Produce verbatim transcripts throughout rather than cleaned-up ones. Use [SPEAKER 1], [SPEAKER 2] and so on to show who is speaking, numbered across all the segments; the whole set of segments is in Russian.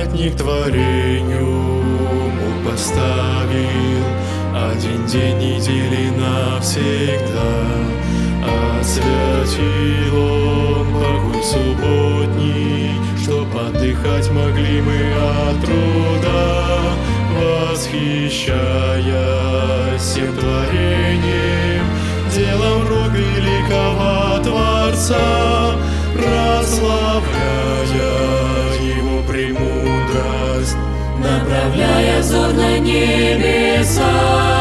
[SPEAKER 1] памятник творению Бог поставил, один день недели навсегда. Освятил Он покой субботний, чтоб отдыхать могли мы от труда, восхищаясь всем творением, делом рук великого Творца, прославляя Его премудрость,
[SPEAKER 2] направляя взор на небеса.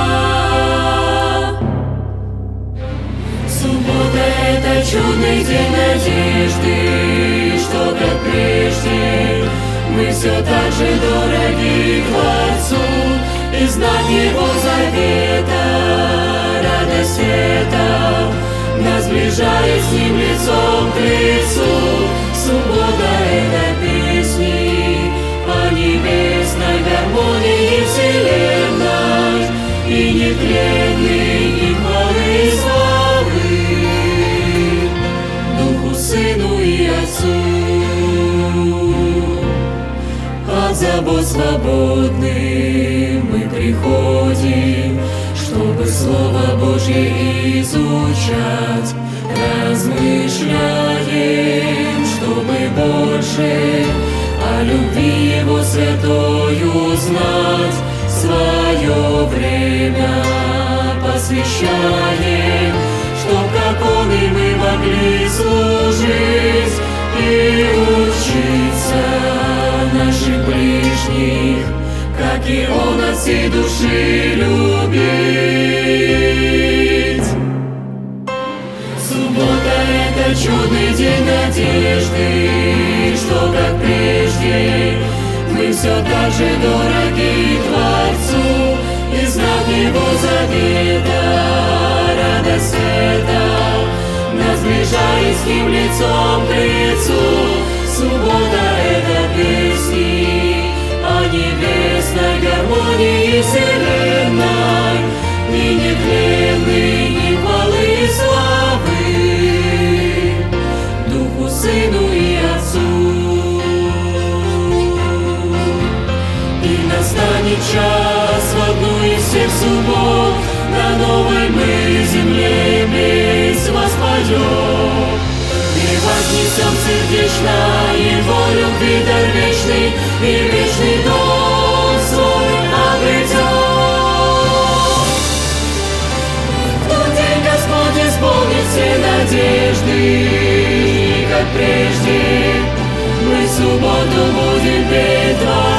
[SPEAKER 2] Суббота — это чудный день надежды, что как прежде мы все так же дороги Творцу, и знак Его завета, радость эта нас сближает с Ним лицом к лицу. Суббота — это песни о небесной гармонии вселенной и нетленной и хвалы и славы Духу, Сыну и Отцу. От забот свободны мы приходим, чтобы Слово Божье изучать, размышляем, чтобы больше о любви Его святою знать. Свое время посвящаем, чтоб как Он и мы могли служить и учиться наших ближних, как и Он от всей души любить. Суббота — это чудный день надежды, что как прежде мы все так же дороги Творцу, и знак Его завета, радость эта нас сближает с Ним лицом к лицу. Суббота — это песни о небесной гармонии вселенной и нетленной и хвалы и славы Духу, Сыну и Отцу. И настанет час в одну из всех суббот, на новой мы земле весь воспоем, и вознесем сердечно Его любви дар вечный, и вечный дом свой обретем. В тот день Господь исполнит все надежды, и как прежде мы в субботу будем петь Творцу.